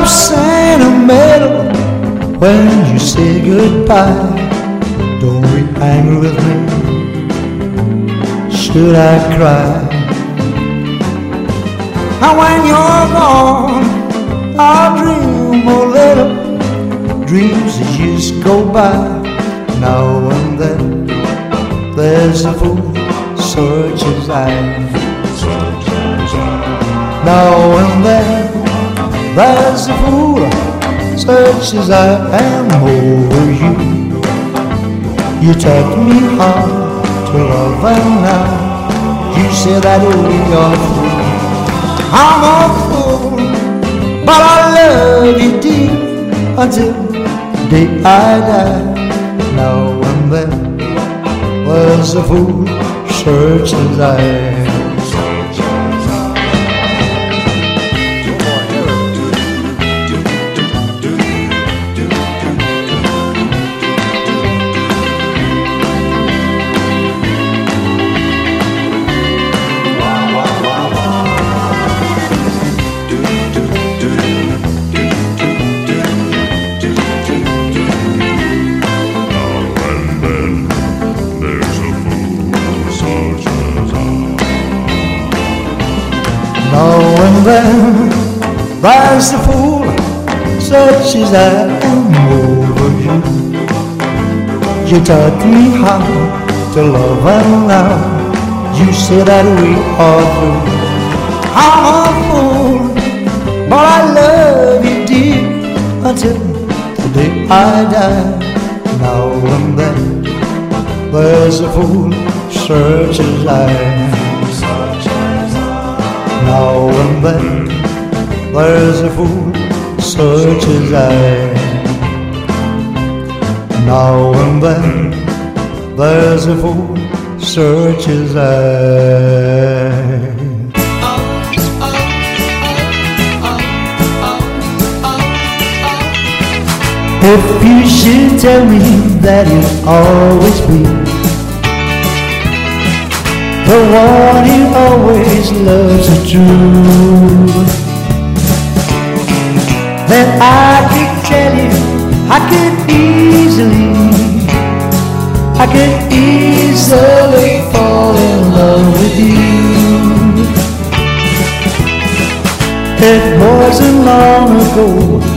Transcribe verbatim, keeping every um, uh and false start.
sentimental when you say goodbye. Don't be angry with me, should I cry? And when you're gone, I'll dream a little dreams that just go by. Now and then there's a fool such as I. Now and then there's a fool such as I am over you. You taught me how to love, and now you say that we are fools. I'm a fool, but I love you deep until the day I die. Now and then there's a fool such as I am. Now and then there's a fool such as I am over you. You taught me how to love, and now you say that we are through. I'm a fool, but I love you deep until the day I die. Now and then there's a fool such as I am. Now and then there's a fool such as I am. Now and then there's a fool such as I am. If you should tell me that you'll always be the one who always loves the truth, then I could tell you I could easily, I could easily fall in love with you. It wasn't long ago